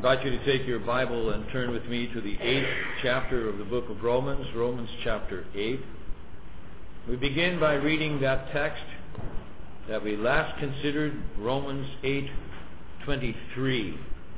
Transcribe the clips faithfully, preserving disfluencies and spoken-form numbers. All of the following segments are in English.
invite you to take your Bible and turn with me to the eighth chapter of the book of Romans, Romans chapter eight. We begin by reading that text that we last considered, Romans eight twenty-three.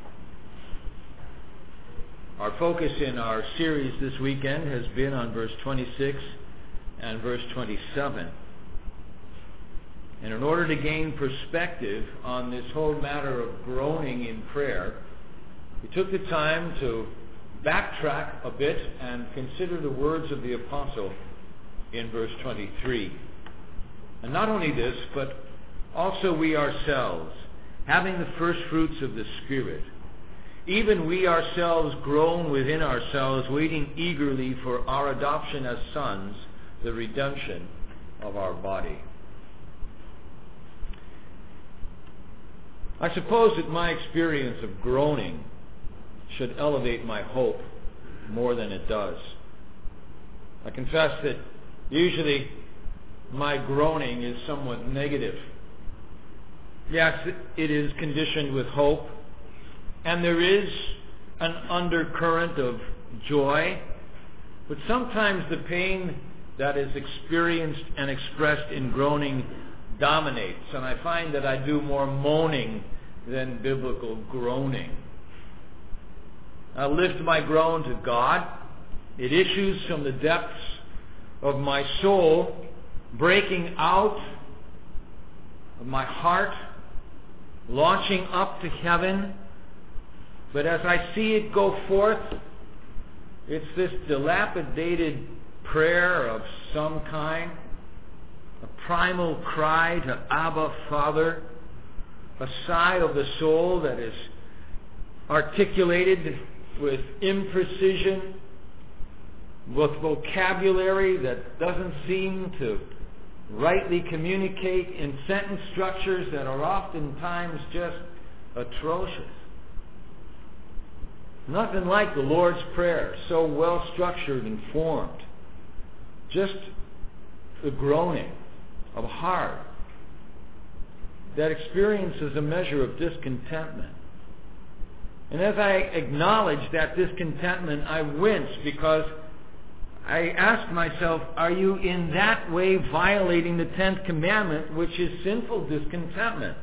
Our focus in our series this weekend has been on verse twenty-six and verse twenty-seven. And in order to gain perspective on this whole matter of groaning in prayer, we took the time to backtrack a bit and consider the words of the apostle in verse twenty-three. And not only this, but also we ourselves, having the first fruits of the Spirit, even we ourselves groan within ourselves, waiting eagerly for our adoption as sons, the redemption of our body. I suppose that my experience of groaning should elevate my hope more than it does. I confess that usually my groaning is somewhat negative. Yes, it is conditioned with hope, and there is an undercurrent of joy, but sometimes the pain that is experienced and expressed in groaning dominates, and I find that I do more moaning than biblical groaning. I lift my groan to God. It issues from the depths of my soul, breaking out of my heart, launching up to heaven. But as I see it go forth, it's this dilapidated prayer of some kind, a primal cry to Abba, Father, a sigh of the soul that is articulated with imprecision, with vocabulary that doesn't seem to rightly communicate in sentence structures that are oftentimes just atrocious. Nothing like the Lord's Prayer, so well structured and formed. Just the groaning of a heart that experiences a measure of discontentment. And as I acknowledge that discontentment, I wince because I ask myself, are you in that way violating the tenth commandment, which is sinful discontentment?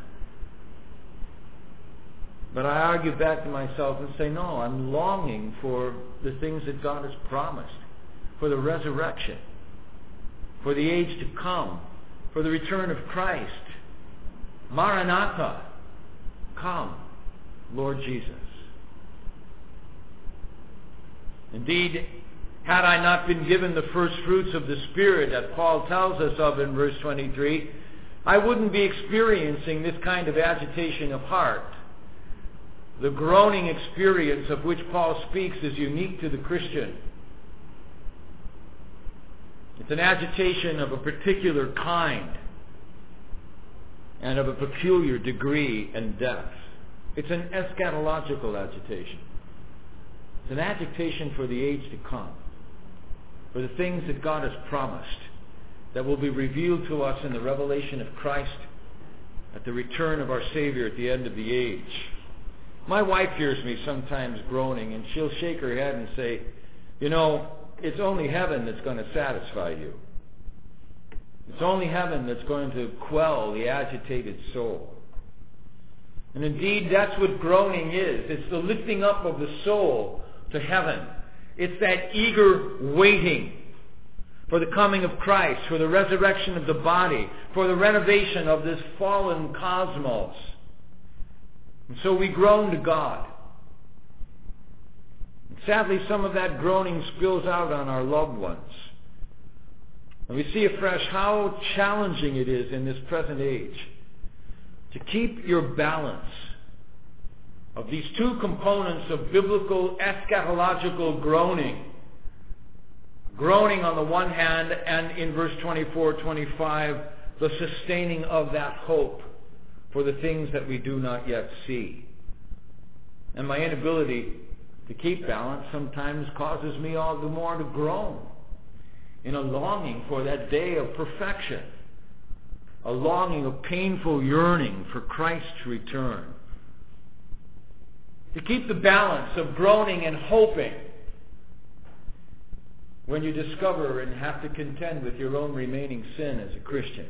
But I argue back to myself and say, no, I'm longing for the things that God has promised, for the resurrection, for the age to come, for the return of Christ. Maranatha, come, Lord Jesus. Indeed, had I not been given the first fruits of the Spirit that Paul tells us of in verse twenty-three, I wouldn't be experiencing this kind of agitation of heart. The groaning experience of which Paul speaks is unique to the Christian. It's an agitation of a particular kind and of a peculiar degree and depth. It's an eschatological agitation. It's an agitation for the age to come, for the things that God has promised that will be revealed to us in the revelation of Christ at the return of our Savior at the end of the age. My wife hears me sometimes groaning, and she'll shake her head and say, you know, it's only heaven that's going to satisfy you. It's only heaven that's going to quell the agitated soul. And indeed, that's what groaning is. It's the lifting up of the soul to heaven. It's that eager waiting for the coming of Christ, for the resurrection of the body, for the renovation of this fallen cosmos. And so we groan to God. And sadly, some of that groaning spills out on our loved ones. And we see afresh how challenging it is in this present age to keep your balance of these two components of biblical eschatological groaning. Groaning on the one hand, and in verse twenty-four, twenty-five, the sustaining of that hope for the things that we do not yet see. And my inability to keep balance sometimes causes me all the more to groan in a longing for that day of perfection, a longing of painful yearning for Christ's return. To keep the balance of groaning and hoping when you discover and have to contend with your own remaining sin as a Christian.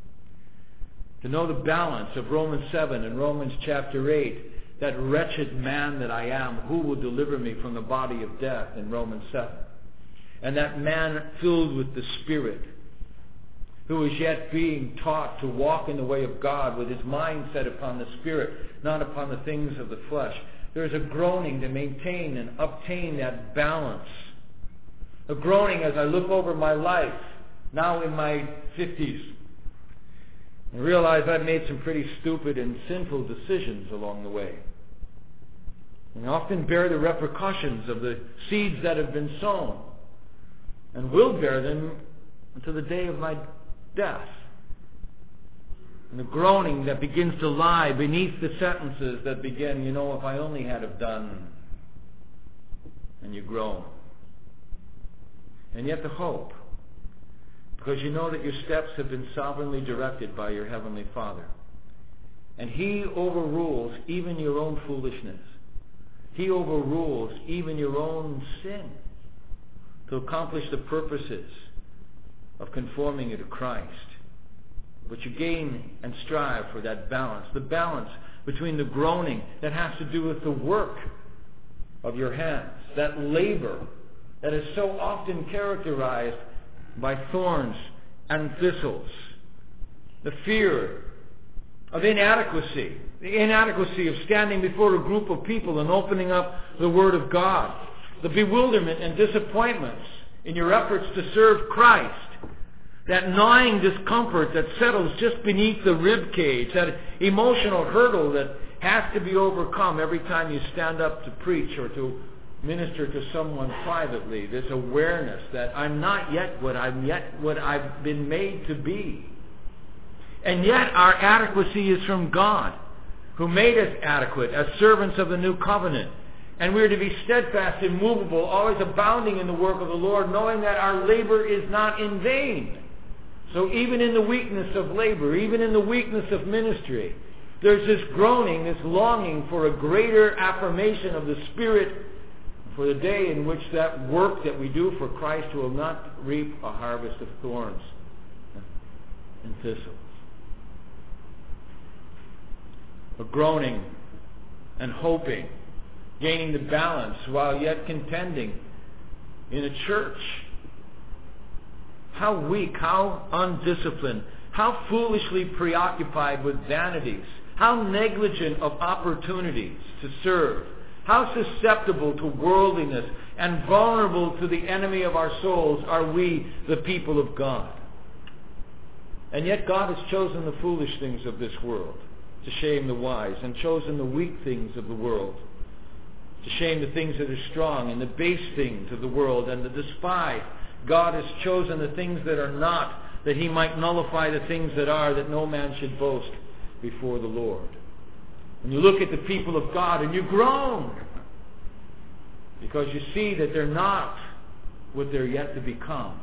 To know the balance of Romans seven and Romans chapter eight, that wretched man that I am, who will deliver me from the body of death in Romans seven. And that man filled with the Spirit, who is yet being taught to walk in the way of God with his mind set upon the Spirit, not upon the things of the flesh. There is a groaning to maintain and obtain that balance. A groaning as I look over my life, now in my fifties, and realize I've made some pretty stupid and sinful decisions along the way. And I often bear the repercussions of the seeds that have been sown, and will bear them until the day of my death. And the groaning that begins to lie beneath the sentences that begin, you know, if I only had have done, and you groan. And yet the hope, because you know that your steps have been sovereignly directed by your Heavenly Father. And He overrules even your own foolishness. He overrules even your own sin to accomplish the purposes of conforming you to Christ. But you gain and strive for that balance. The balance between the groaning that has to do with the work of your hands. That labor that is so often characterized by thorns and thistles. The fear of inadequacy. The inadequacy of standing before a group of people and opening up the Word of God. The bewilderment and disappointments in your efforts to serve Christ. That gnawing discomfort that settles just beneath the rib cage. That emotional hurdle that has to be overcome every time you stand up to preach or to minister to someone privately. This awareness that I'm not yet what I'm yet what I've been made to be. And yet our adequacy is from God, who made us adequate as servants of the new covenant. And we are to be steadfast, immovable, always abounding in the work of the Lord, knowing that our labor is not in vain. So even in the weakness of labor, even in the weakness of ministry, there's this groaning, this longing for a greater affirmation of the Spirit for the day in which that work that we do for Christ will not reap a harvest of thorns and thistles. A groaning and hoping, gaining the balance while yet contending in a church. How weak, how undisciplined, how foolishly preoccupied with vanities, how negligent of opportunities to serve, how susceptible to worldliness and vulnerable to the enemy of our souls are we, the people of God. And yet God has chosen the foolish things of this world to shame the wise, and chosen the weak things of the world to shame the things that are strong, and the base things of the world and the despised. God has chosen the things that are not, that He might nullify the things that are, that no man should boast before the Lord. And you look at the people of God and you groan, because you see that they're not what they're yet to become.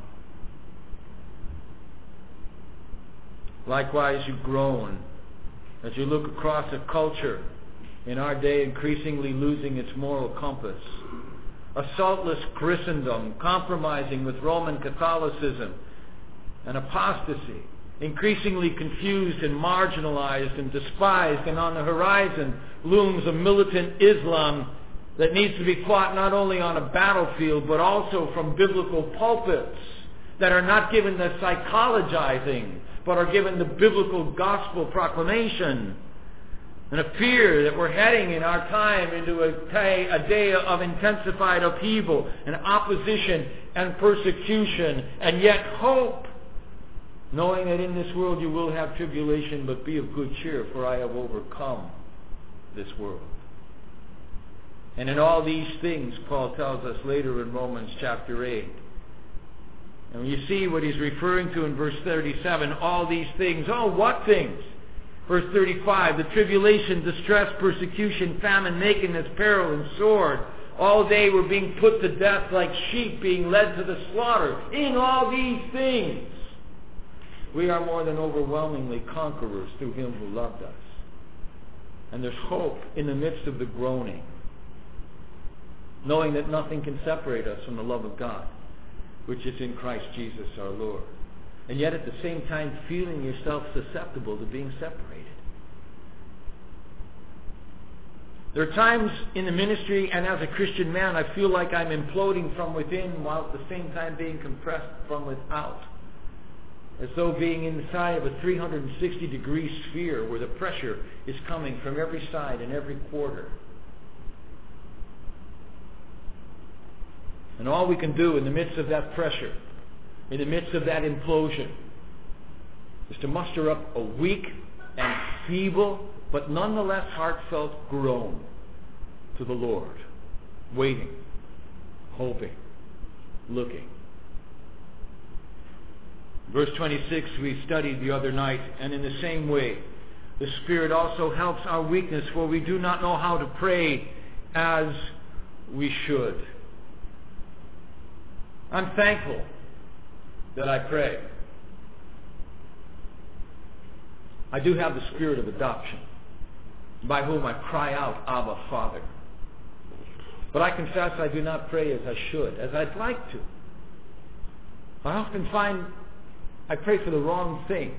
Likewise, you groan as you look across a culture in our day increasingly losing its moral compass. A saltless Christendom compromising with Roman Catholicism and apostasy, increasingly confused and marginalized and despised, and on the horizon looms a militant Islam that needs to be fought not only on a battlefield but also from biblical pulpits that are not given the psychologizing but are given the biblical gospel proclamation. And a fear that we're heading in our time into a, day, a day of intensified upheaval and opposition and persecution, and yet hope, knowing that in this world you will have tribulation, but be of good cheer, for I have overcome this world. And in all these things, Paul tells us later in Romans chapter eight, and when you see what he's referring to in verse thirty-seven, all these things, oh, what things? Verse thirty-five, the tribulation, distress, persecution, famine, nakedness, peril, and sword. All day we're being put to death like sheep being led to the slaughter. In all these things, we are more than overwhelmingly conquerors through Him who loved us. And there's hope in the midst of the groaning. knowing that nothing can separate us from the love of God, which is in Christ Jesus our Lord. And yet at the same time feeling yourself susceptible to being separated. There are times in the ministry and as a Christian man I feel like I'm imploding from within while at the same time being compressed from without. As though being inside of a three hundred sixty degree sphere where the pressure is coming from every side and every quarter. And all we can do in the midst of that pressure, in the midst of that implosion, is to muster up a weak and feeble, but nonetheless heartfelt groan to the Lord, waiting, hoping, looking. Verse twenty-six we studied the other night, and in the same way, the Spirit also helps our weakness, for we do not know how to pray as we should. I'm thankful that I pray. I do have the spirit of adoption, by whom I cry out, Abba, Father. But I confess I do not pray as I should, as I'd like to. I often find I pray for the wrong things,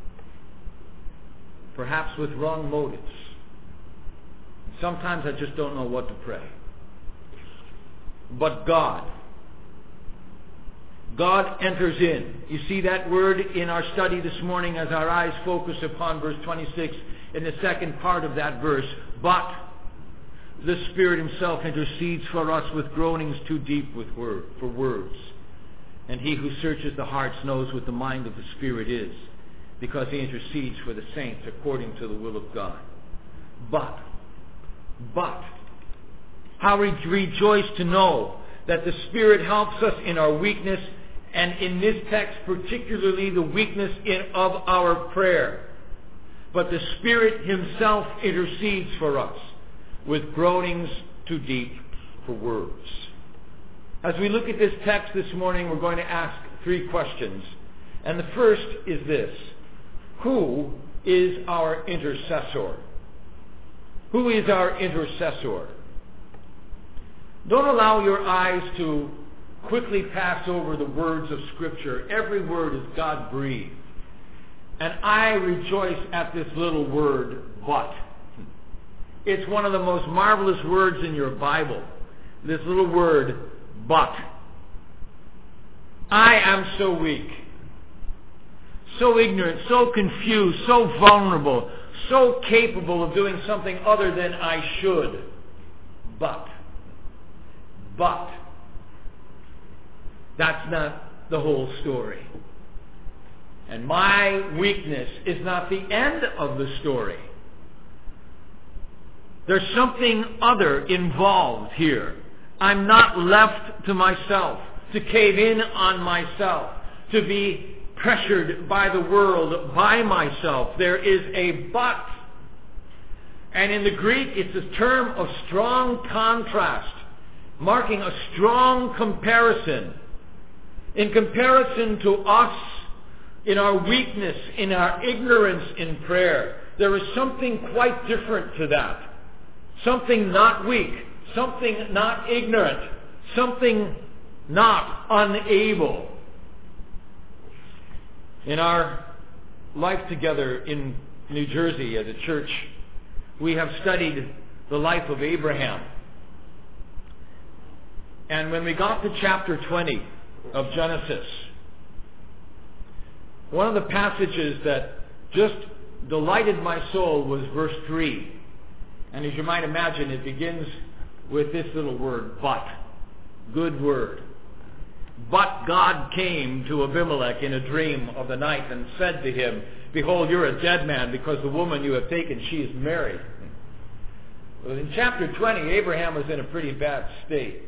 perhaps with wrong motives. Sometimes I just don't know what to pray. But God, God enters in. You see that word in our study this morning as our eyes focus upon verse twenty-six in the second part of that verse. But the Spirit Himself intercedes for us with groanings too deep with word, for words. And He who searches the hearts knows what the mind of the Spirit is, because He intercedes for the saints according to the will of God. But, but, how we rejoice to know that the Spirit helps us in our weakness, and in this text particularly the weakness in, of our prayer. But the Spirit Himself intercedes for us with groanings too deep for words. As we look at this text this morning, we're going to ask three questions. And the first is this: who is our intercessor? Who is our intercessor? Don't allow your eyes to quickly pass over the words of Scripture. Every word is God-breathed. And I rejoice at this little word, but. It's one of the most marvelous words in your Bible. This little word, but. I am so weak, so ignorant, so confused, so vulnerable, so capable of doing something other than I should. But. But. That's not the whole story. And my weakness is not the end of the story. There's something other involved here. I'm not left to myself, to cave in on myself, to be pressured by the world, by myself. There is a but. And in the Greek, it's a term of strong contrast, marking a strong comparison. In comparison to us, in our weakness, in our ignorance in prayer, there is something quite different to that. Something not weak, something not ignorant, something not unable. In our life together in New Jersey as a church, we have studied the life of Abraham. And when we got to chapter twenty of Genesis, one of the passages that just delighted my soul was verse three. And as you might imagine, it begins with this little word, but. Good word. But God came to Abimelech in a dream of the night and said to him, behold, you're a dead man, because the woman you have taken, she is married. Well, in chapter twenty, Abraham was in a pretty bad state.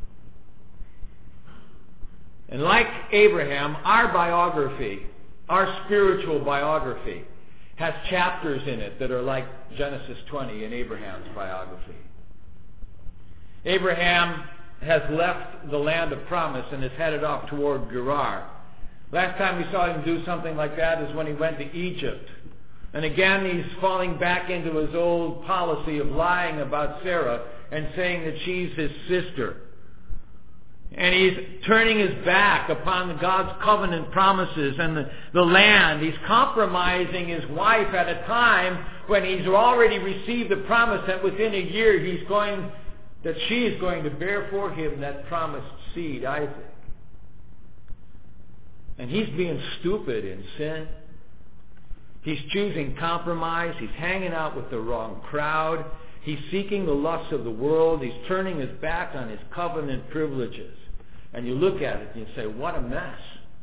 And like Abraham, our biography, our spiritual biography, has chapters in it that are like Genesis twenty in Abraham's biography. Abraham has left the land of promise and is headed off toward Gerar. Last time we saw him do something like that is when he went to Egypt And again, he's falling back into his old policy of lying about Sarah and saying that she's his sister. And he's turning his back upon God's covenant promises and the, the land. He's compromising his wife at a time when he's already received the promise that within a year he's going, that she is going to bear for him that promised seed, Isaac. And he's being stupid in sin. He's choosing compromise. He's hanging out with the wrong crowd. He's seeking the lusts of the world. He's turning his back on his covenant privileges. And you look at it and you say, what a mess.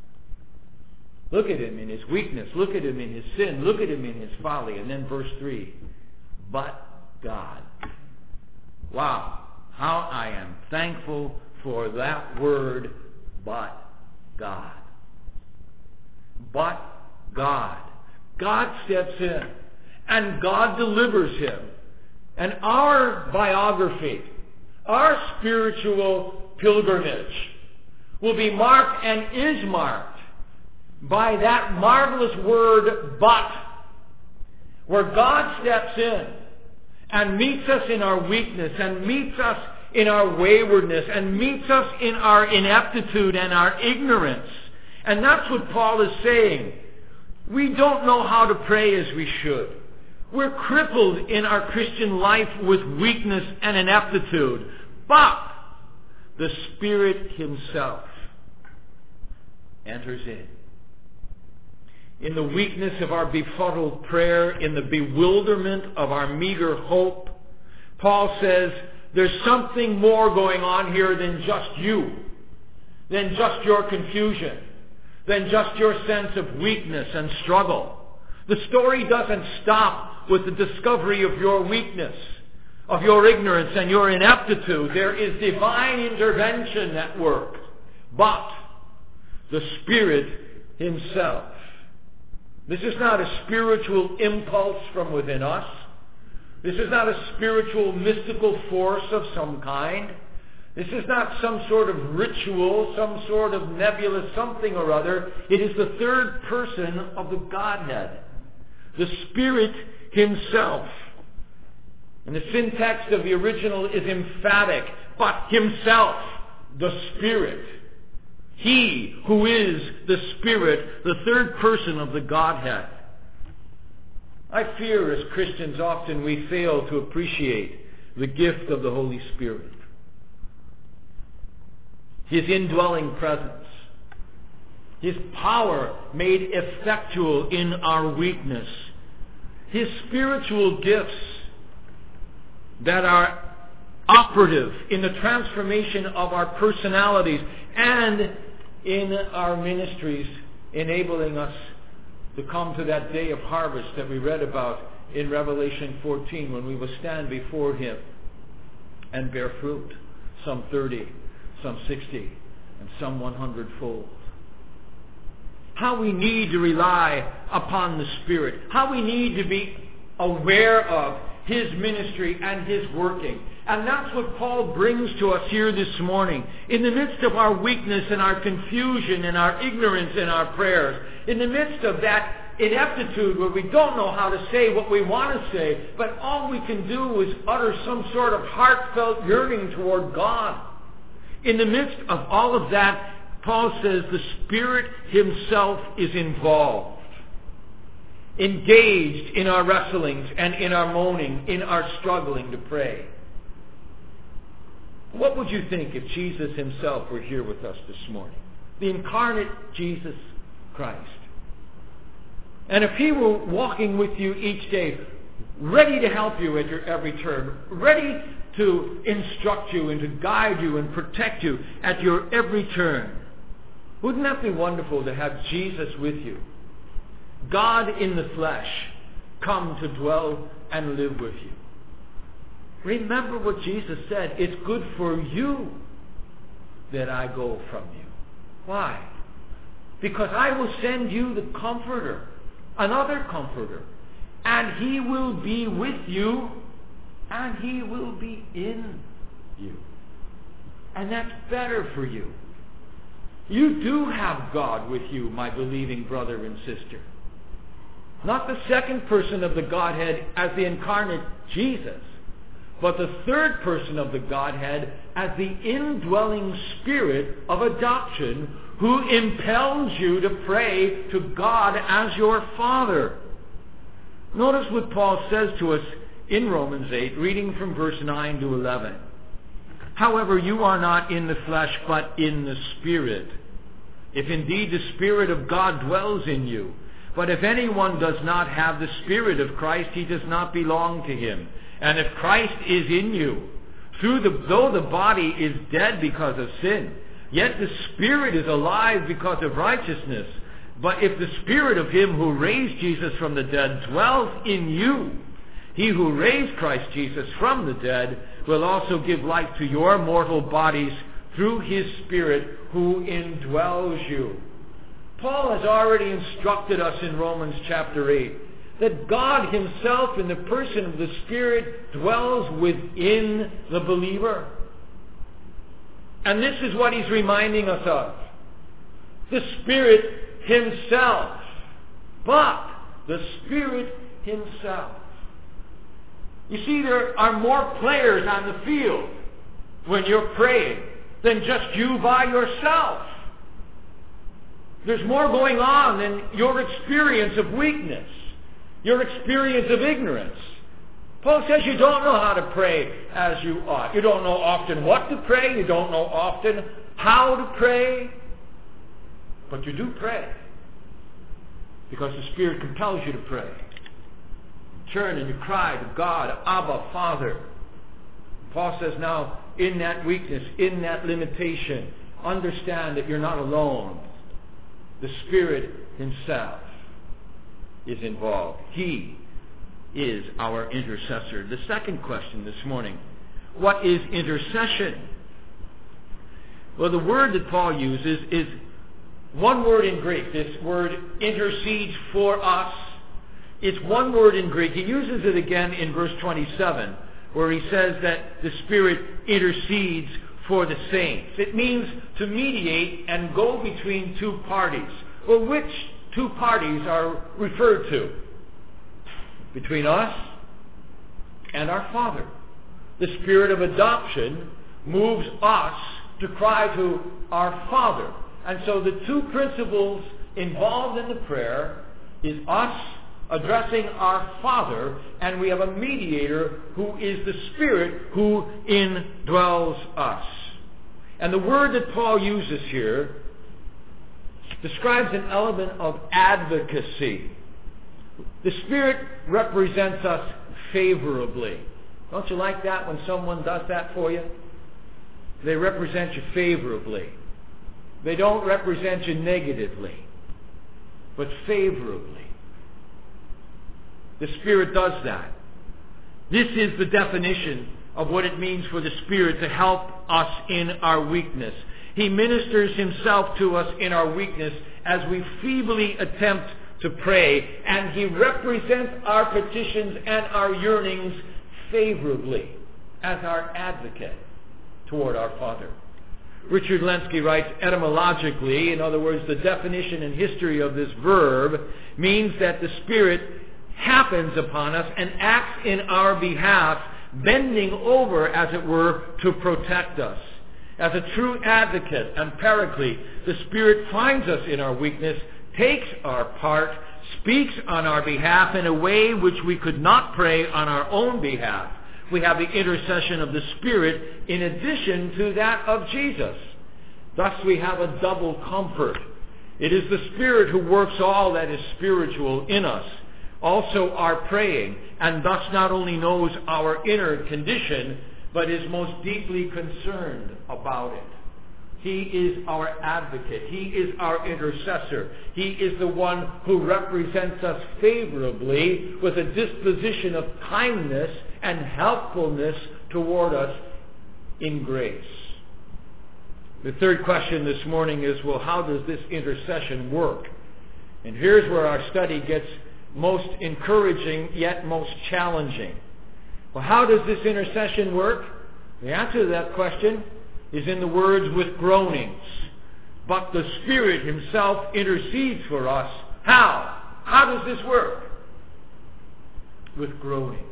Look at him in his weakness. Look at him in his sin. Look at him in his folly. And then verse three, but God. Wow. How I am thankful for that word, but God. But God. God steps in and God delivers him. And our biography, our spiritual pilgrimage will be marked and is marked by that marvelous word, but, where God steps in and meets us in our weakness and meets us in our waywardness and meets us in our ineptitude and our ignorance. And that's what Paul is saying. We don't know how to pray as we should. We're crippled in our Christian life with weakness and ineptitude. But the Spirit himself enters in. In the weakness of our befuddled prayer, in the bewilderment of our meager hope, Paul says, there's something more going on here than just you, than just your confusion, than just your sense of weakness and struggle. The story doesn't stop with the discovery of your weakness, of your ignorance and your ineptitude. There is divine intervention at work. But the Spirit himself. This is not a spiritual impulse from within us. This is not a spiritual mystical force of some kind. This is not some sort of ritual, some sort of nebulous something or other. It is the third person of the Godhead, the Spirit himself. And the syntax of the original is emphatic, but himself, the Spirit. He who is the Spirit, the third person of the Godhead. I fear as Christians often we fail to appreciate the gift of the Holy Spirit. His indwelling presence. His power made effectual in our weakness. His spiritual gifts that are operative in the transformation of our personalities and in our ministries, enabling us to come to that day of harvest that we read about in Revelation fourteen, when we will stand before him and bear fruit, some thirty, some sixty, and some one hundred fold. How we need to rely upon the Spirit. How we need to be aware of his ministry and his working. And that's what Paul brings to us here this morning. In the midst of our weakness and our confusion and our ignorance in our prayers, in the midst of that ineptitude where we don't know how to say what we want to say, but all we can do is utter some sort of heartfelt yearning toward God. In the midst of all of that, Paul says the Spirit himself is involved, engaged in our wrestlings and in our moaning, in our struggling to pray. What would you think if Jesus himself were here with us this morning? The incarnate Jesus Christ. And if he were walking with you each day, ready to help you at your every turn, ready to instruct you and to guide you and protect you at your every turn, wouldn't that be wonderful to have Jesus with you? God in the flesh, come to dwell and live with you. Remember what Jesus said. It's good for you that I go from you. Why? Because I will send you the Comforter, another Comforter, and he will be with you, and he will be in you. And that's better for you. You do have God with you, my believing brother and sister. Not the second person of the Godhead as the incarnate Jesus, but the third person of the Godhead as the indwelling Spirit of adoption who impels you to pray to God as your Father. Notice what Paul says to us in Romans eight, reading from verse nine to eleven. However, you are not in the flesh, but in the Spirit, if indeed the Spirit of God dwells in you. But if anyone does not have the Spirit of Christ, he does not belong to him. And if Christ is in you, through the, though the body is dead because of sin, yet the Spirit is alive because of righteousness. But if the Spirit of him who raised Jesus from the dead dwells in you, he who raised Christ Jesus from the dead will also give life to your mortal bodies through his Spirit who indwells you. Paul has already instructed us in Romans chapter eight that God himself in the person of the Spirit dwells within the believer. And this is what he's reminding us of. The Spirit himself. But the Spirit himself. You see, there are more players on the field when you're praying than just you by yourself. There's more going on than your experience of weakness, your experience of ignorance. Paul says you don't know how to pray as you ought. You don't know often what to pray. You don't know often how to pray. But you do pray because the Spirit compels you to pray. You turn and you cry to God, Abba, Father. Paul says now, in that weakness, in that limitation, understand that you're not alone. The Spirit himself is involved. He is our intercessor. The second question this morning, what is intercession? Well, the word that Paul uses is one word in Greek. This word intercedes for us. It's one word in Greek. He uses it again in verse twenty-seven, where he says that the Spirit intercedes for the saints. It means to mediate and go between two parties. Well, which two parties are referred to? Between us and our Father. The Spirit of adoption moves us to cry to our Father. And so the two principles involved in the prayer is us addressing our Father, and we have a mediator who is the Spirit who indwells us. And the word that Paul uses here describes an element of advocacy. The Spirit represents us favorably. Don't you like that when someone does that for you? They represent you favorably. They don't represent you negatively, but favorably. The Spirit does that. This is the definition of what it means for the Spirit to help us in our weakness. He ministers himself to us in our weakness as we feebly attempt to pray, and he represents our petitions and our yearnings favorably as our advocate toward our Father. Richard Lenski writes, etymologically, in other words, the definition and history of this verb means that the Spirit happens upon us and acts in our behalf, bending over, as it were, to protect us. As a true advocate and paraclete, the Spirit finds us in our weakness, takes our part, speaks on our behalf in a way which we could not pray on our own behalf. We have the intercession of the Spirit in addition to that of Jesus. Thus we have a double comfort. It is the Spirit who works all that is spiritual in us, also our praying, and thus not only knows our inner condition, but is most deeply concerned about it. He is our advocate. He is our intercessor. He is the one who represents us favorably with a disposition of kindness and helpfulness toward us in grace. The third question this morning is, well, how does this intercession work? And here's where our study gets most encouraging yet most challenging. Well, how does this intercession work? The answer to that question is in the words with groanings. But the Spirit himself intercedes for us. How? How does this work? with groanings.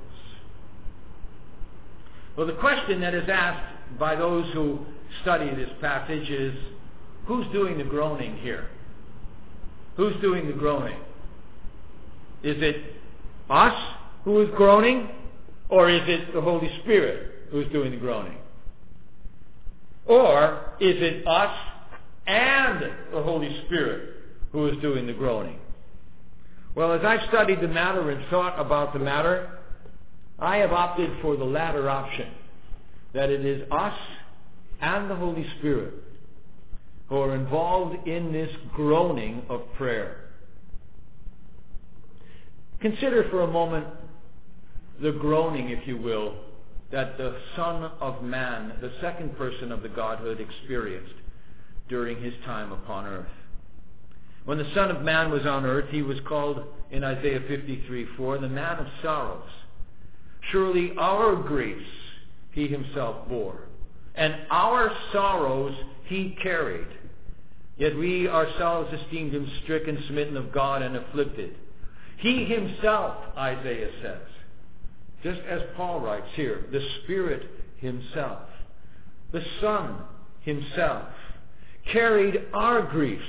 Well, the question that is asked by those who study this passage is, who's doing the groaning here? Who's doing the groaning? Is it us who is groaning, or is it the Holy Spirit who's doing the groaning? Or is it us and the Holy Spirit who is doing the groaning? Well, as I've studied the matter and thought about the matter, I have opted for the latter option, that it is us and the Holy Spirit who are involved in this groaning of prayer. Consider for a moment the groaning, if you will, that the Son of Man, the second person of the Godhood, experienced during his time upon earth. When the Son of Man was on earth, he was called in Isaiah fifty-three four, the man of sorrows. Surely our griefs he himself bore, and our sorrows he carried. Yet we ourselves esteemed him stricken, smitten of God, and afflicted. He himself, Isaiah says, just as Paul writes here, the Spirit himself, the Son himself, carried our griefs.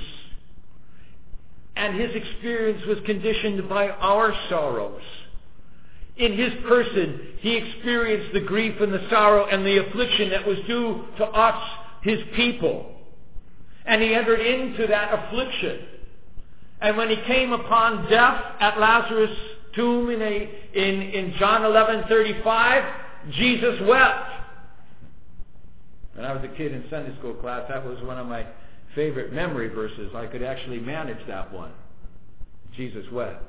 And his experience was conditioned by our sorrows. In his person, he experienced the grief and the sorrow and the affliction that was due to us, his people. And he entered into that affliction. And when he came upon death at Lazarus' tomb in, a, in, in John eleven thirty-five, Jesus wept. When I was a kid in Sunday school class, that was one of my favorite memory verses. I could actually manage that one. Jesus wept.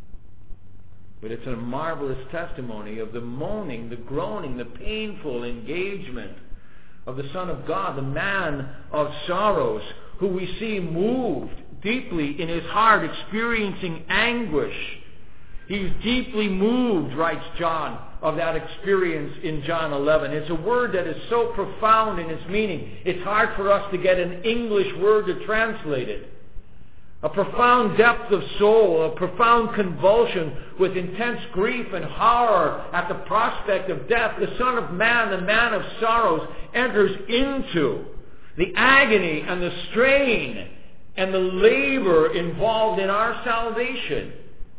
But it's a marvelous testimony of the moaning, the groaning, the painful engagement of the Son of God, the man of sorrows, who we see moved deeply in his heart, experiencing anguish. He's deeply moved, writes John, of that experience in John eleven. It's a word that is so profound in its meaning, it's hard for us to get an English word to translate it. A profound depth of soul, a profound convulsion with intense grief and horror at the prospect of death. The Son of Man, the man of sorrows, enters into the agony and the strain and the labor involved in our salvation.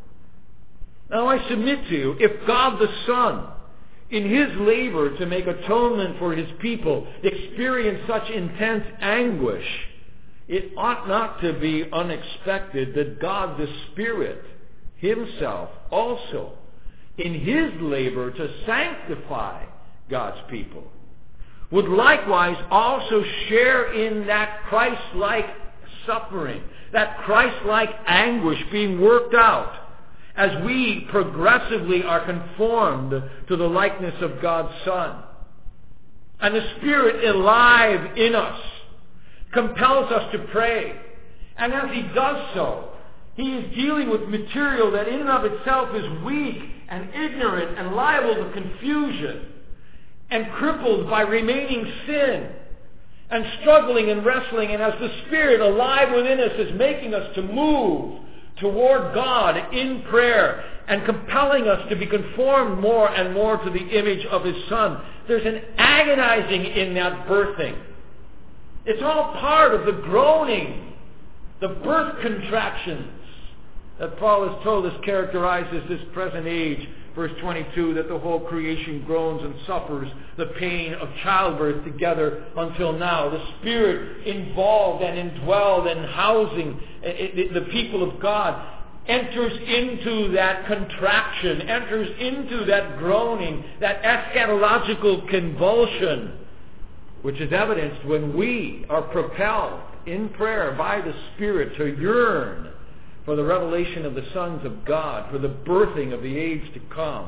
Now I submit to you, if God the Son, in his labor to make atonement for his people, experienced such intense anguish, it ought not to be unexpected that God the Spirit himself also, in his labor to sanctify God's people, would likewise also share in that Christ-like suffering, that Christ-like anguish being worked out, as we progressively are conformed to the likeness of God's Son. And the Spirit alive in us compels us to pray. And as he does so, he is dealing with material that in and of itself is weak and ignorant and liable to confusion and crippled by remaining sin and struggling and wrestling. And as the Spirit alive within us is making us to move toward God in prayer and compelling us to be conformed more and more to the image of his Son, there's an agonizing in that birthing. It's all part of the groaning, the birth contractions that Paul has told us characterizes this present age. Verse twenty-two, that the whole creation groans and suffers the pain of childbirth together until now. The Spirit involved and indwelled and housing the people of God enters into that contraction, enters into that groaning, that eschatological convulsion, which is evidenced when we are propelled in prayer by the Spirit to yearn for the revelation of the sons of God, for the birthing of the age to come.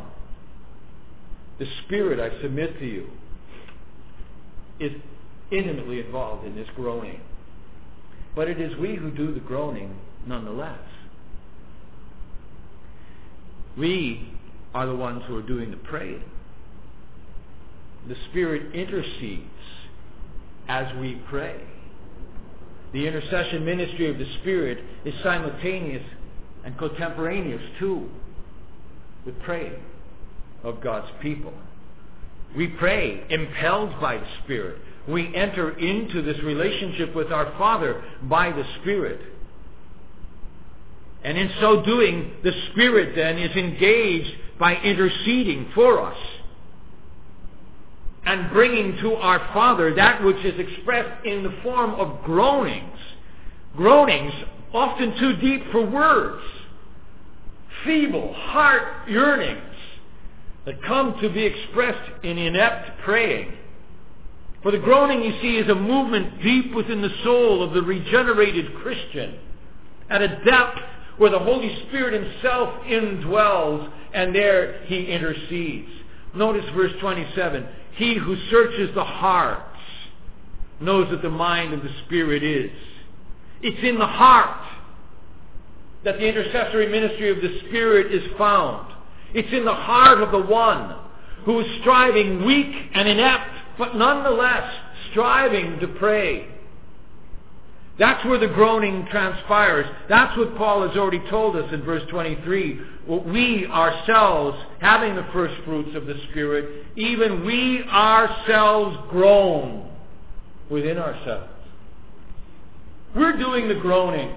The Spirit, I submit to you, is intimately involved in this groaning. But it is we who do the groaning nonetheless. We are the ones who are doing the praying. The Spirit intercedes as we pray. The intercession ministry of the Spirit is simultaneous and contemporaneous too. with praying of God's people. We pray impelled by the Spirit. We enter into this relationship with our Father by the Spirit. And in so doing, the Spirit then is engaged by interceding for us and bringing to our Father that which is expressed in the form of groanings. Groanings often too deep for words. Feeble heart yearnings that come to be expressed in inept praying. For the groaning, you see, is a movement deep within the soul of the regenerated Christian, at a depth where the Holy Spirit himself indwells, and there he intercedes. Notice verse twenty-seven. He who searches the hearts knows that the mind of the Spirit is. It's in the heart that the intercessory ministry of the Spirit is found. It's in the heart of the one who is striving, weak and inept, but nonetheless striving to pray. That's where the groaning transpires. That's what Paul has already told us in verse twenty-three. We ourselves, having the first fruits of the Spirit, even we ourselves groan within ourselves. We're doing the groaning.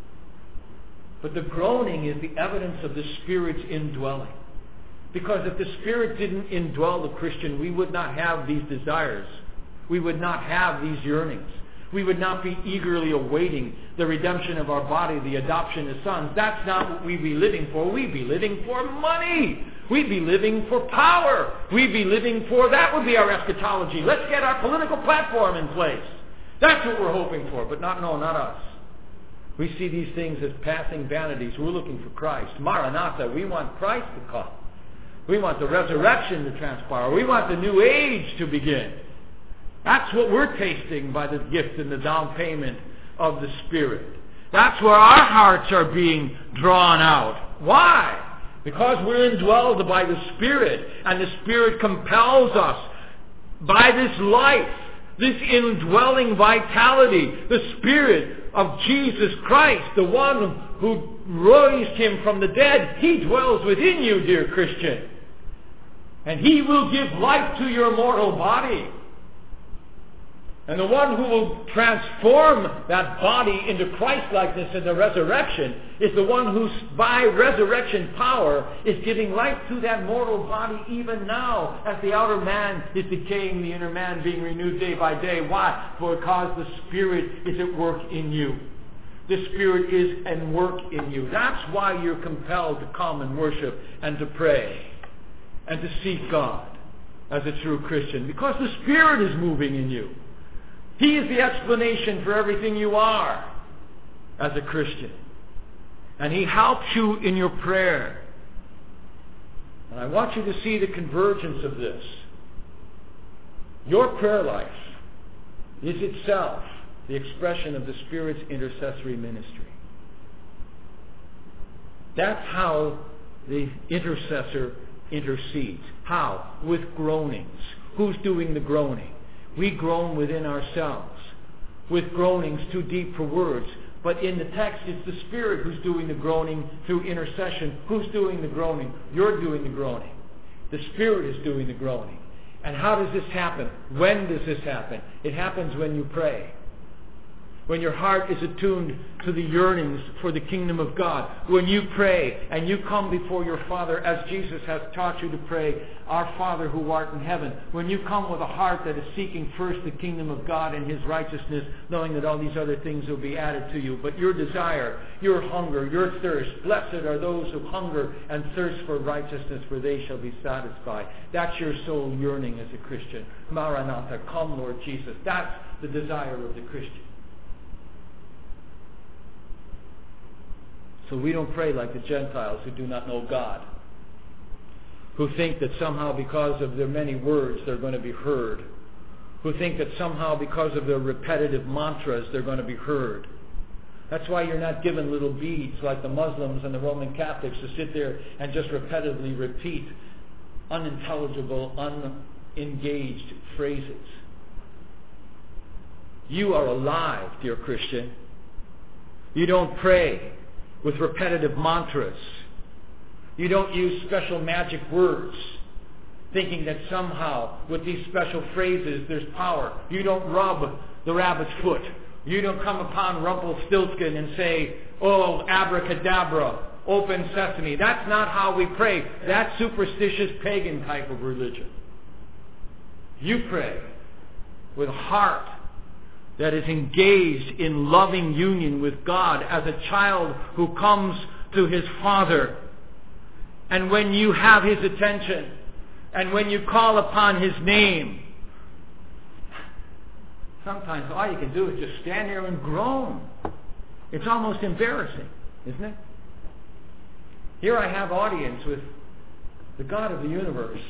But the groaning is the evidence of the Spirit's indwelling. Because if the Spirit didn't indwell the Christian, we would not have these desires. We would not have these yearnings. We would not be eagerly awaiting the redemption of our body, the adoption as sons. That's not what we'd be living for. We'd be living for money. We'd be living for power. We'd be living for, that would be our eschatology. Let's get our political platform in place. That's what we're hoping for. But not, no, not us. We see these things as passing vanities. We're looking for Christ. Maranatha, we want Christ to come. We want the resurrection to transpire. We want the new age to begin. That's what we're tasting by the gift and the down payment of the Spirit. That's where our hearts are being drawn out. Why? Because we're indwelled by the Spirit, and the Spirit compels us by this life, this indwelling vitality, the Spirit of Jesus Christ, the one who raised him from the dead. He dwells within you, dear Christian. And he will give life to your mortal body. And the one who will transform that body into Christ-likeness in the resurrection is the one who, by resurrection power, is giving life to that mortal body even now, as the outer man is decaying, the inner man being renewed day by day. Why? Because the Spirit is at work in you. The Spirit is at work in you. That's why you're compelled to come and worship and to pray and to seek God as a true Christian, because the Spirit is moving in you. He is the explanation for everything you are as a Christian. And he helps you in your prayer. And I want you to see the convergence of this. Your prayer life is itself the expression of the Spirit's intercessory ministry. That's how the intercessor intercedes. How? With groanings. Who's doing the groaning? We groan within ourselves, with groanings too deep for words. But in the text, it's the Spirit who's doing the groaning through intercession. Who's doing the groaning? You're doing the groaning. The Spirit is doing the groaning. And how does this happen? When does this happen? It happens when you pray. When your heart is attuned to the yearnings for the kingdom of God. When you pray and you come before your Father as Jesus has taught you to pray, our Father who art in heaven. When you come with a heart that is seeking first the kingdom of God and his righteousness, knowing that all these other things will be added to you. But your desire, your hunger, your thirst, blessed are those who hunger and thirst for righteousness, for they shall be satisfied. That's your soul yearning as a Christian. Maranatha, come Lord Jesus. That's the desire of the Christian. So we don't pray like the Gentiles who do not know God, who think that somehow because of their many words they're going to be heard, who think that somehow because of their repetitive mantras they're going to be heard. That's why you're not given little beads like the Muslims and the Roman Catholics to sit there and just repetitively repeat unintelligible, unengaged phrases. You are alive, dear Christian. You don't pray with repetitive mantras. You don't use special magic words, thinking that somehow with these special phrases there's power. You don't rub the rabbit's foot. You don't come upon Rumpelstiltskin and say, oh, abracadabra, open sesame. That's not how we pray. That's superstitious pagan type of religion. You pray with a heart that is engaged in loving union with God as a child who comes to his Father. And when you have his attention, and when you call upon his name, sometimes all you can do is just stand there and groan. It's almost embarrassing, isn't it? Here I have audience with the God of the universe.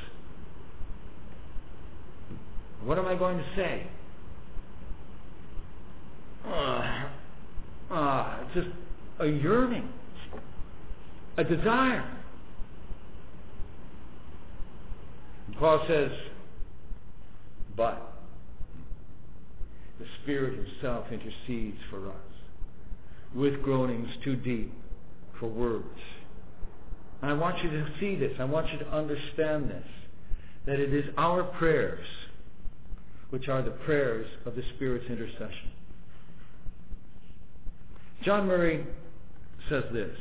What am I going to say? Uh, uh, it's just a yearning, a desire. And Paul says, but the Spirit himself intercedes for us with groanings too deep for words. And I want you to see this. I want you to understand this. That it is our prayers which are the prayers of the Spirit's intercession. John Murray says this: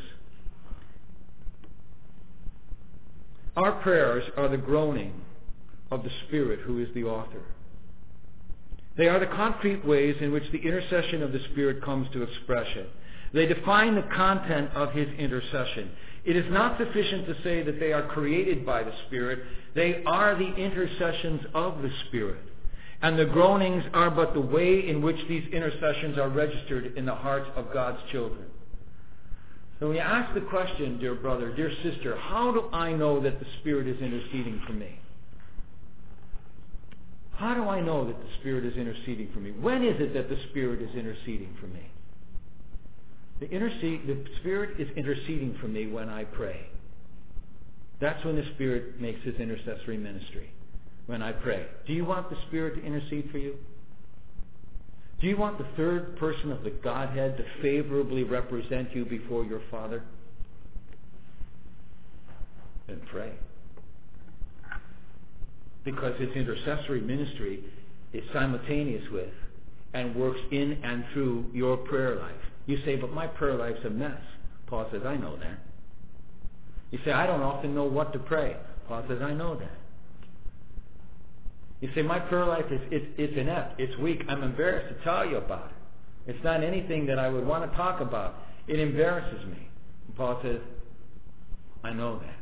our prayers are the groaning of the Spirit who is the author. They are the concrete ways in which the intercession of the Spirit comes to expression. They define the content of his intercession. It is not sufficient to say that they are created by the Spirit. They are the intercessions of the Spirit. And the groanings are but the way in which these intercessions are registered in the hearts of God's children. So when you ask the question, dear brother, dear sister, how do I know that the Spirit is interceding for me? How do I know that the Spirit is interceding for me? When is it that the Spirit is interceding for me? The, intercede, the Spirit is interceding for me when I pray. That's when the Spirit makes his intercessory ministry. When I pray. Do you want the Spirit to intercede for you? Do you want the third person of the Godhead to favorably represent you before your Father? Then pray. Because his intercessory ministry is simultaneous with and works in and through your prayer life. You say, but my prayer life's a mess. Paul says, I know that. You say, I don't often know what to pray. Paul says, I know that. You say, my prayer life is it's, it's inept, it's weak. I'm embarrassed to tell you about it. It's not anything that I would want to talk about. It embarrasses me. And Paul says, I know that.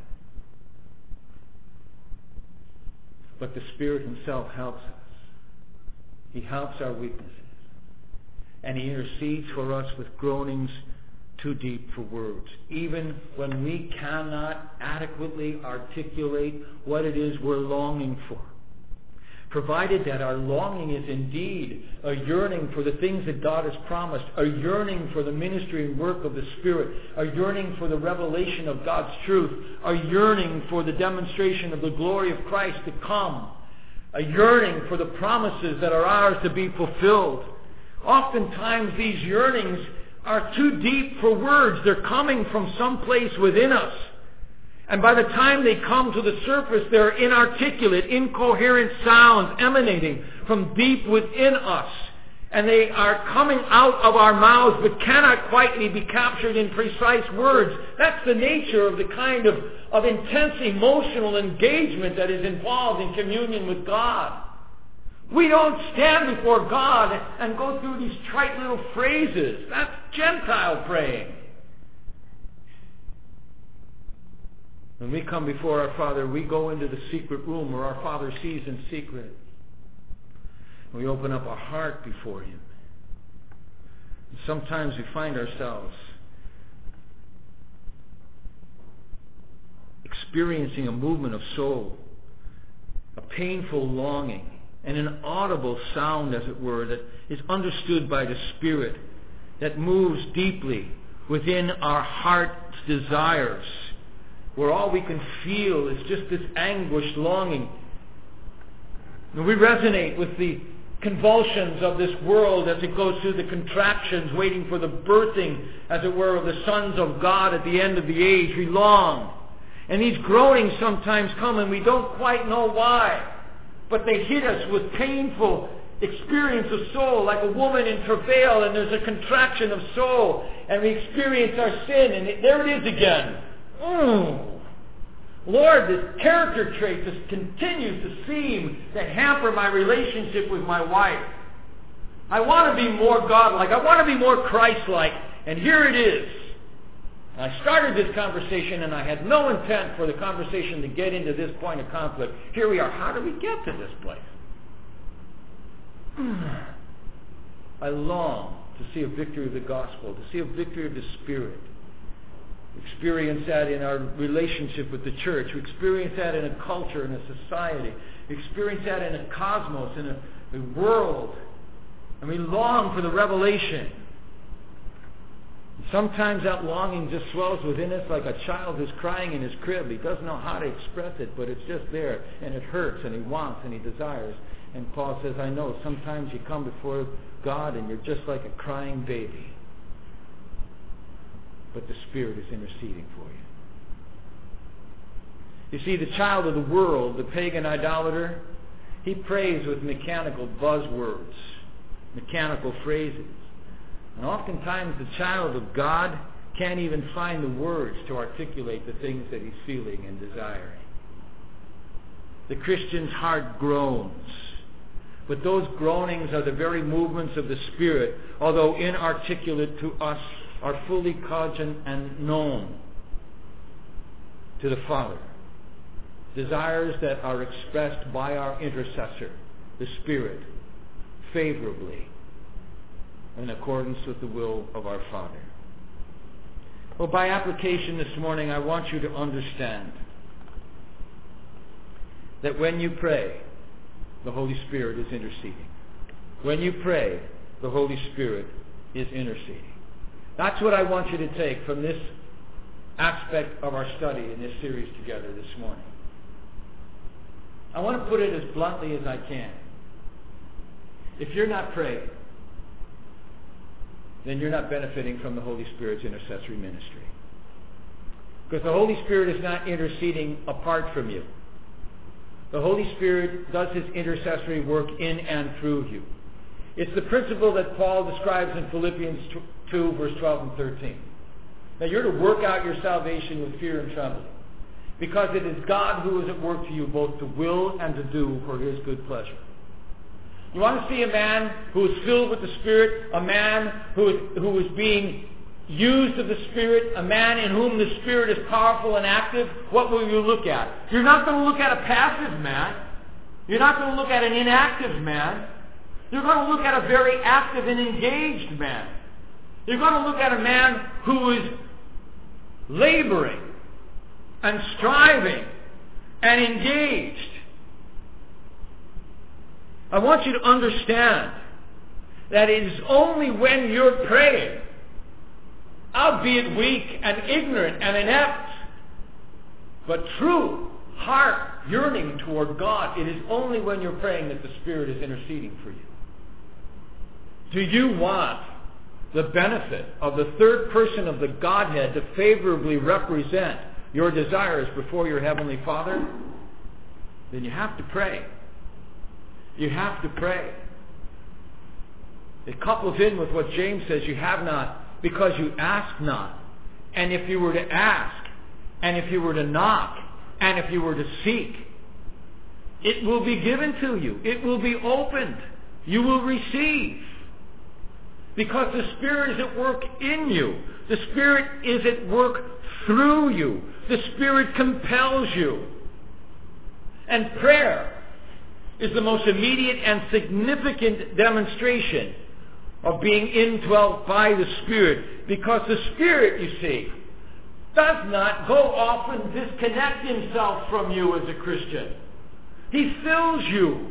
But the Spirit himself helps us. He helps our weaknesses. And he intercedes for us with groanings too deep for words. Even when we cannot adequately articulate what it is we're longing for. Provided that our longing is indeed a yearning for the things that God has promised, a yearning for the ministry and work of the Spirit, a yearning for the revelation of God's truth, a yearning for the demonstration of the glory of Christ to come, a yearning for the promises that are ours to be fulfilled. Oftentimes these yearnings are too deep for words. They're coming from someplace within us. And by the time they come to the surface, they're inarticulate, incoherent sounds emanating from deep within us. And they are coming out of our mouths but cannot quite be captured in precise words. That's the nature of the kind of, of intense emotional engagement that is involved in communion with God. We don't stand before God and go through these trite little phrases. That's Gentile praying. When we come before our Father, we go into the secret room where our Father sees in secret. We open up our heart before him. And sometimes we find ourselves experiencing a movement of soul, a painful longing, and an audible sound, as it were, that is understood by the Spirit, that moves deeply within our heart's desires, where all we can feel is just this anguished longing. And we resonate with the convulsions of this world as it goes through the contractions, waiting for the birthing, as it were, of the sons of God at the end of the age. We long. And these groanings sometimes come and we don't quite know why. But they hit us with painful experience of soul, like a woman in travail, and there's a contraction of soul, and we experience our sin, and it, there it is again. Mm. Lord, this character trait just continues to seem to hamper my relationship with my wife. I want to be more godlike. I want to be more Christ-like. And here it is. I started this conversation, and I had no intent for the conversation to get into this point of conflict. Here we are. How do we get to this place? I long to see a victory of the gospel, to see a victory of the Spirit. Experience that in our relationship with the church. We experience that in a culture, in a society. We experience that in a cosmos, in a, a world. And we long for the revelation. Sometimes that longing just swells within us like a child who's crying in his crib. He doesn't know how to express it, but it's just there. And it hurts, and he wants, and he desires. And Paul says, I know, sometimes you come before God and you're just like a crying baby. But the Spirit is interceding for you. You see, the child of the world, the pagan idolater, he prays with mechanical buzzwords, mechanical phrases. And oftentimes the child of God can't even find the words to articulate the things that he's feeling and desiring. The Christian's heart groans. But those groanings are the very movements of the Spirit, although inarticulate to us, are fully cogent and known to the Father. Desires that are expressed by our intercessor, the Spirit, favorably, in accordance with the will of our Father. Well, by application this morning, I want you to understand that when you pray, the Holy Spirit is interceding. When you pray, the Holy Spirit is interceding. That's what I want you to take from this aspect of our study in this series together this morning. I want to put it as bluntly as I can. If you're not praying, then you're not benefiting from the Holy Spirit's intercessory ministry. Because the Holy Spirit is not interceding apart from you. The Holy Spirit does His intercessory work in and through you. It's the principle that Paul describes in Philippians two, verse twelve and thirteen. Now you're to work out your salvation with fear and trembling, because it is God who is at work to you both to will and to do for His good pleasure. You want to see a man who is filled with the Spirit, a man who is, who is being used of the Spirit, a man in whom the Spirit is powerful and active? What will you look at? You're not going to look at a passive man. You're not going to look at an inactive man. You're going to look at a very active and engaged man. You're going to look at a man who is laboring and striving and engaged. I want you to understand that it is only when you're praying, albeit weak and ignorant and inept, but true heart yearning toward God, it is only when you're praying that the Spirit is interceding for you. Do you want the benefit of the third person of the Godhead to favorably represent your desires before your Heavenly Father? Then you have to pray. You have to pray. It couples in with what James says, you have not because you ask not. And if you were to ask, and if you were to knock, and if you were to seek, it will be given to you. It will be opened. You will receive. Because the Spirit is at work in you. The Spirit is at work through you. The Spirit compels you. And prayer is the most immediate and significant demonstration of being indwelt by the Spirit. Because the Spirit, you see, does not go off and disconnect Himself from you as a Christian. He fills you.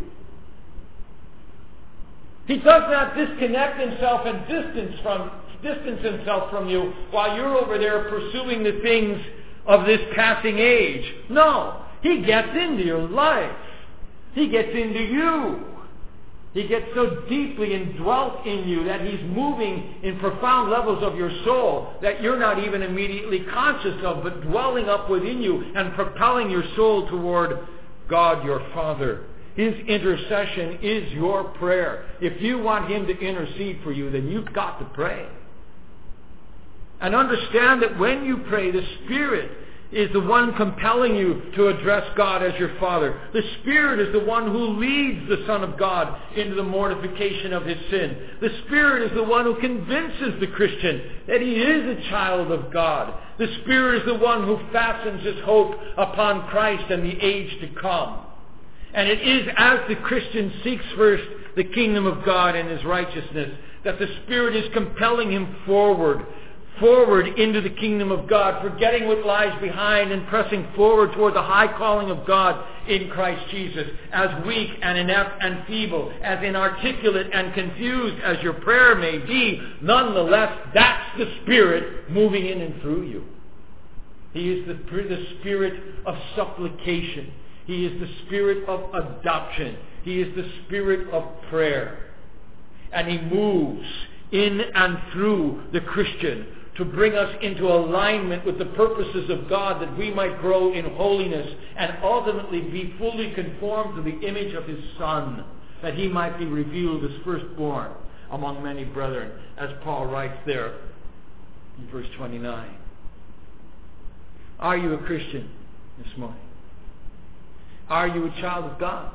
He does not disconnect Himself and distance from distance Himself from you while you're over there pursuing the things of this passing age. No, He gets into your life. He gets into you. He gets so deeply indwelt in you that He's moving in profound levels of your soul that you're not even immediately conscious of, but dwelling up within you and propelling your soul toward God your Father. His intercession is your prayer. If you want Him to intercede for you, then you've got to pray. And understand that when you pray, the Spirit is the one compelling you to address God as your Father. The Spirit is the one who leads the Son of God into the mortification of his sin. The Spirit is the one who convinces the Christian that he is a child of God. The Spirit is the one who fastens his hope upon Christ and the age to come. And it is as the Christian seeks first the kingdom of God and His righteousness that the Spirit is compelling him forward. Forward into the kingdom of God, forgetting what lies behind and pressing forward toward the high calling of God in Christ Jesus. As weak and inept and feeble, as inarticulate and confused as your prayer may be, nonetheless, that's the Spirit moving in and through you. He is the, the Spirit of supplication. He is the Spirit of adoption. He is the Spirit of prayer. And He moves in and through the Christian to bring us into alignment with the purposes of God, that we might grow in holiness and ultimately be fully conformed to the image of His Son, that He might be revealed as firstborn among many brethren, as Paul writes there in verse twenty-nine. Are you a Christian this morning? Are you a child of God?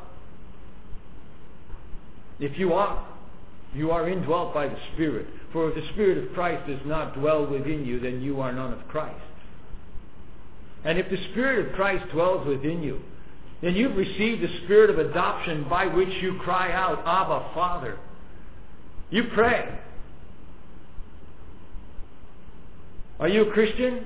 If you are, you are indwelt by the Spirit. For if the Spirit of Christ does not dwell within you, then you are none of Christ. And if the Spirit of Christ dwells within you, then you've received the Spirit of adoption by which you cry out, Abba, Father. You pray. Are you a Christian?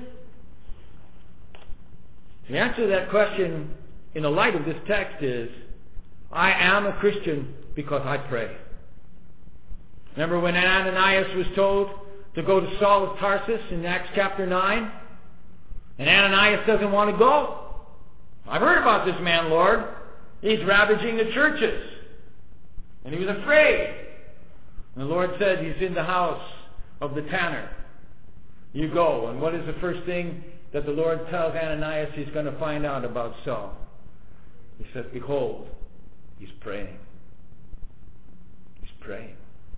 The answer to that question in the light of this text is, I am a Christian because I pray. Remember when Ananias was told to go to Saul of Tarsus in Acts chapter nine? And Ananias doesn't want to go. I've heard about this man, Lord. He's ravaging the churches. And he was afraid. And the Lord said, he's in the house of the tanner. You go. And what is the first thing that the Lord tells Ananias he's going to find out about Saul? He says, behold, he's praying. He's praying.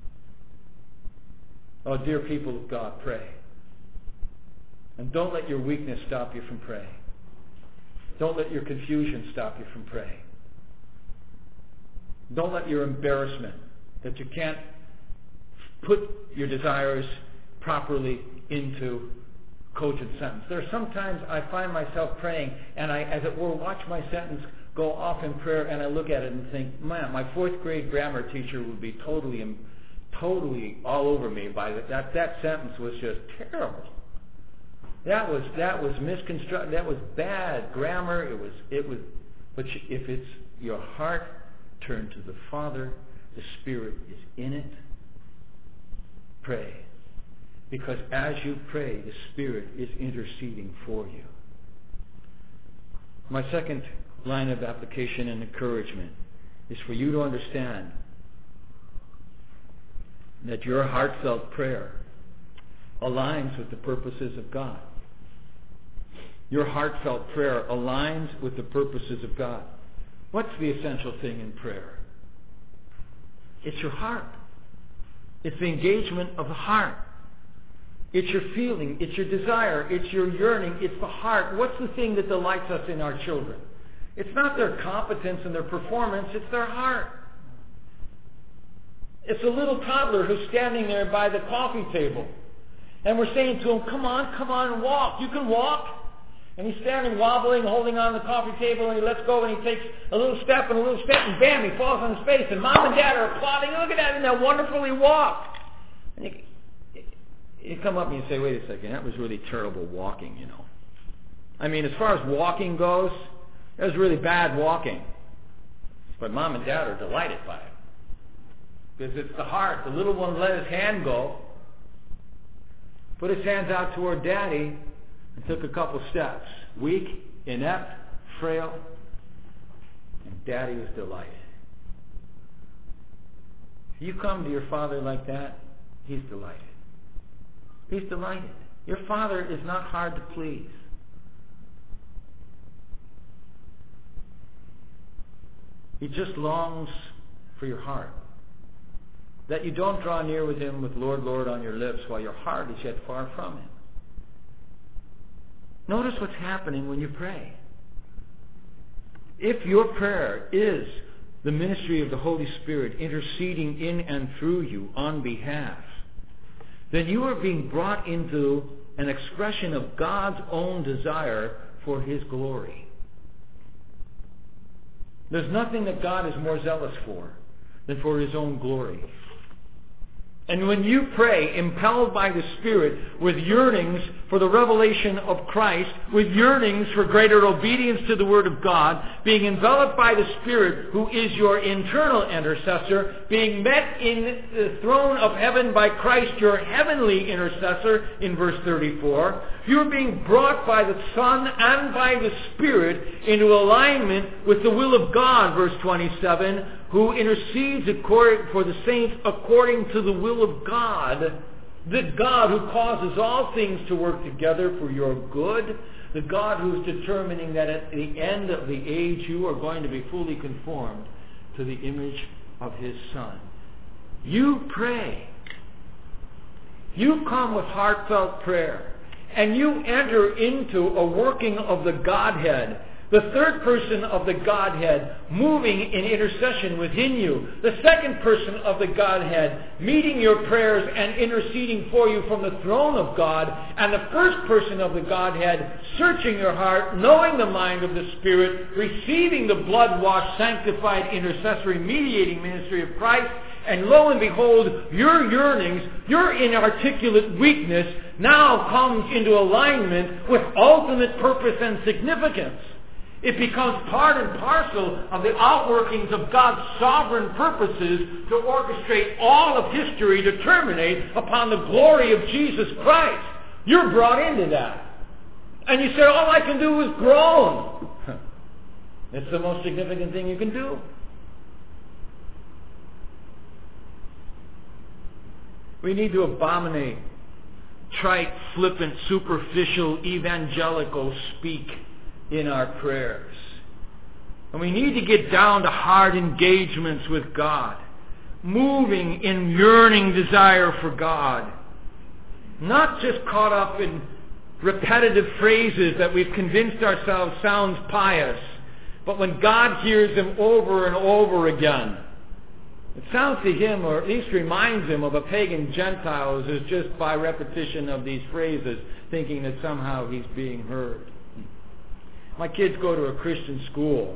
Oh, dear people of God, pray. And don't let your weakness stop you from praying. Don't let your confusion stop you from praying. Don't let your embarrassment that you can't put your desires properly into cogent sentence. There are sometimes I find myself praying and I, as it were, watch my sentence go off in prayer and I look at it and think, man, my fourth grade grammar teacher would be totally totally all over me by that. That, that sentence was just terrible. That was that was misconstructed. That was bad grammar. It was it was. But if it's your heart turned to the Father, the Spirit is in it. Pray, because as you pray, the Spirit is interceding for you. My second line of application and encouragement is for you to understand that your heartfelt prayer aligns with the purposes of God. Your heartfelt prayer aligns with the purposes of God. What's the essential thing in prayer? It's your heart. It's the engagement of the heart. It's your feeling. It's your desire. It's your yearning. It's the heart. What's the thing that delights us in our children? It's not their competence and their performance. It's their heart. It's a little toddler who's standing there by the coffee table. And we're saying to him, come on, come on and walk. You can walk. And he's standing wobbling, holding on the coffee table, and he lets go and he takes a little step and a little step, and bam, he falls on his face. And Mom and Dad are applauding. Look at that, and that wonderful he walked. And you, you come up and you say, wait a second, that was really terrible walking, you know. I mean, as far as walking goes, that was really bad walking. But Mom and Dad are delighted by it. Because it's the heart. The little one let his hand go, put his hands out toward Daddy, and took a couple steps. Weak, inept, frail, and Daddy was delighted. You come to your Father like that, He's delighted. He's delighted. Your Father is not hard to please. He just longs for your heart. That you don't draw near with Him with Lord, Lord on your lips while your heart is yet far from Him. Notice what's happening when you pray. If your prayer is the ministry of the Holy Spirit interceding in and through you on behalf, then you are being brought into an expression of God's own desire for His glory. There's nothing that God is more zealous for than for His own glory. And when you pray, impelled by the Spirit, with yearnings for the revelation of Christ, with yearnings for greater obedience to the Word of God, being enveloped by the Spirit, who is your internal intercessor, being met in the throne of heaven by Christ, your heavenly intercessor, in verse thirty-four, you're being brought by the Son and by the Spirit into alignment with the will of God, verse twenty-seven, who intercedes for the saints according to the will of God, the God who causes all things to work together for your good, the God who's determining that at the end of the age you are going to be fully conformed to the image of His Son. You pray. You come with heartfelt prayer, and you enter into a working of the Godhead, the third person of the Godhead moving in intercession within you. The second person of the Godhead meeting your prayers and interceding for you from the throne of God. And the first person of the Godhead searching your heart, knowing the mind of the Spirit, receiving the blood-washed, sanctified, intercessory, mediating ministry of Christ. And lo and behold, your yearnings, your inarticulate weakness now comes into alignment with ultimate purpose and significance. It becomes part and parcel of the outworkings of God's sovereign purposes to orchestrate all of history to terminate upon the glory of Jesus Christ. You're brought into that. And you say, all I can do is groan. It's the most significant thing you can do. We need to abominate trite, flippant, superficial, evangelical speak in our prayers. And we need to get down to hard engagements with God, moving in yearning desire for God, not just caught up in repetitive phrases that we've convinced ourselves sounds pious, but when God hears them over and over again, it sounds to him, or at least reminds him of a pagan Gentile who's just by repetition of these phrases thinking that somehow he's being heard. My kids go to a Christian school.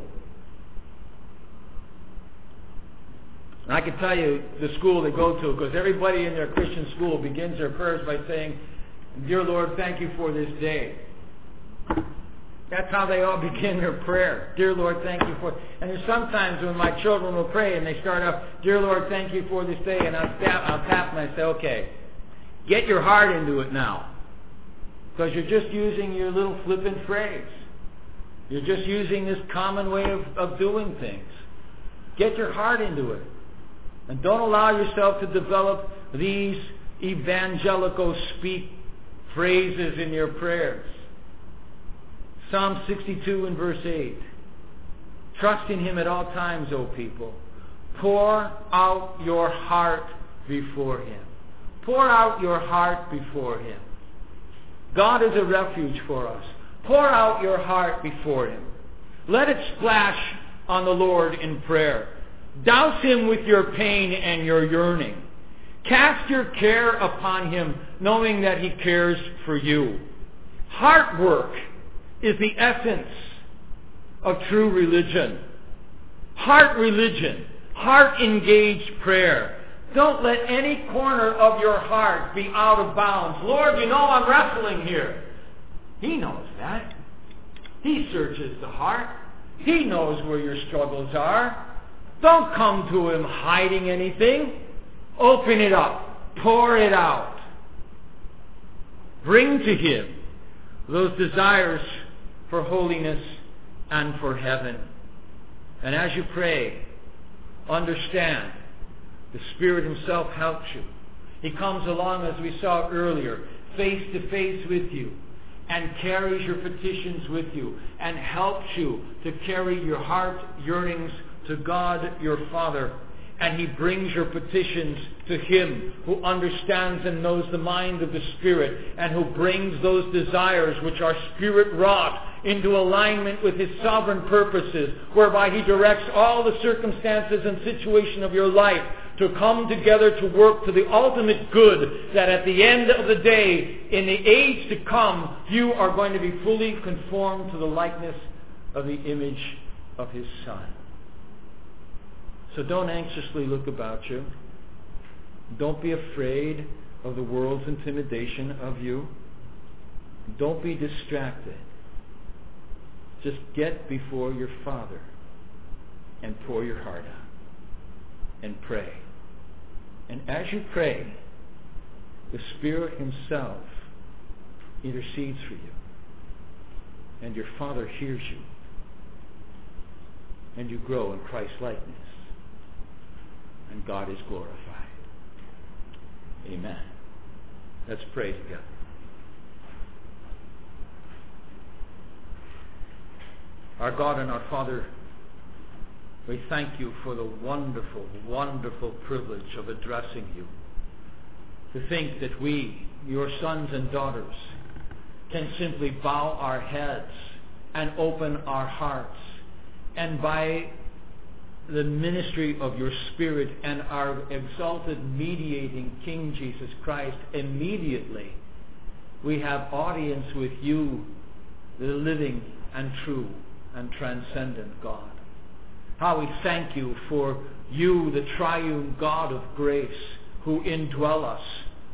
And I can tell you the school they go to, because everybody in their Christian school begins their prayers by saying, Dear Lord, thank you for this day. That's how they all begin their prayer. Dear Lord, thank you for... And there's sometimes when my children will pray and they start off, Dear Lord, thank you for this day, and I'll tap, I'll tap and I say, okay, get your heart into it now. Because you're just using your little flippant phrase. You're just using this common way of, of doing things. Get your heart into it. And don't allow yourself to develop these evangelical speak phrases in your prayers. Psalm sixty-two and verse eight. Trust in Him at all times, O people. Pour out your heart before Him. Pour out your heart before Him. God is a refuge for us. Pour out your heart before Him. Let it splash on the Lord in prayer. Douse Him with your pain and your yearning. Cast your care upon Him, knowing that He cares for you. Heart work is the essence of true religion. Heart religion. Heart engaged prayer. Don't let any corner of your heart be out of bounds. Lord, you know I'm wrestling here. He knows that. He searches the heart. He knows where your struggles are. Don't come to Him hiding anything. Open it up. Pour it out. Bring to Him those desires for holiness and for heaven. And as you pray, understand The Spirit Himself helps you. He comes along, as we saw earlier, face to face with you, and carries your petitions with you, and helps you to carry your heart yearnings to God your Father. And He brings your petitions to Him who understands and knows the mind of the Spirit, and who brings those desires which are Spirit-wrought into alignment with His sovereign purposes, whereby He directs all the circumstances and situation of your life to come together to work to the ultimate good, that at the end of the day, in the age to come, you are going to be fully conformed to the likeness of the image of His Son. So don't anxiously look about you. Don't be afraid of the world's intimidation of you. Don't be distracted. Just get before your Father and pour your heart out and pray. And as you pray, the Spirit Himself intercedes for you. And your Father hears you. And you grow in Christ's likeness. And God is glorified. Amen. Let's pray together. Our God and our Father, we thank You for the wonderful, wonderful privilege of addressing You. To think that we, Your sons and daughters, can simply bow our heads and open our hearts, and by the ministry of Your Spirit and our exalted mediating King Jesus Christ, immediately we have audience with You, the living and true and transcendent God. How we thank You for You, the triune God of grace, who indwell us.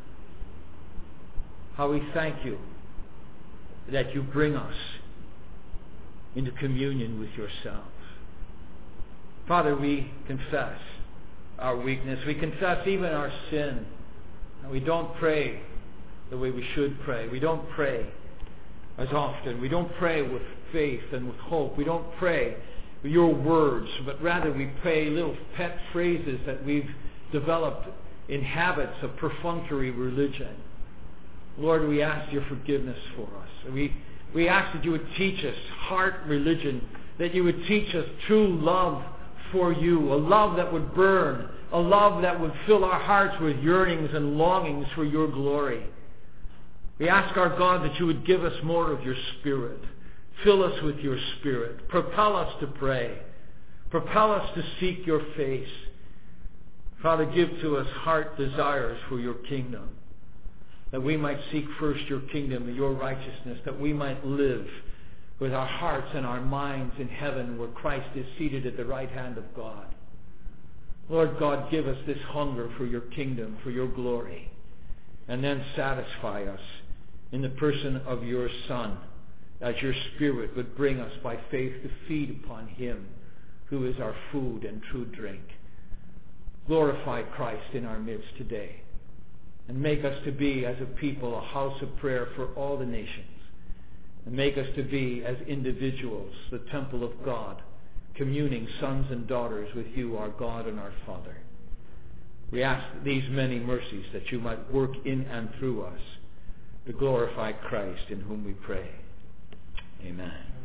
How we thank You that You bring us into communion with Yourself. Father, we confess our weakness. We confess even our sin. And we don't pray the way we should pray. We don't pray as often. We don't pray with faith and with hope. We don't pray with Your words, but rather we pray little pet phrases that we've developed in habits of perfunctory religion. Lord, we ask Your forgiveness for us. We, we ask that You would teach us heart religion, that You would teach us true love for You, a love that would burn, a love that would fill our hearts with yearnings and longings for Your glory. We ask our God that You would give us more of Your Spirit. Fill us with Your Spirit. Propel us to pray. Propel us to seek Your face. Father, give to us heart desires for Your kingdom, that we might seek first Your kingdom and Your righteousness, that we might live with our hearts and our minds in heaven, where Christ is seated at the right hand of God. Lord God, give us this hunger for Your kingdom, for Your glory, and then satisfy us in the person of Your Son, as Your Spirit would bring us by faith to feed upon Him who is our food and true drink. Glorify Christ in our midst today, and make us to be, as a people, a house of prayer for all the nations. And make us to be, as individuals, the temple of God, communing sons and daughters with You, our God and our Father. We ask these many mercies that You might work in and through us to glorify Christ, in whom we pray. Amen.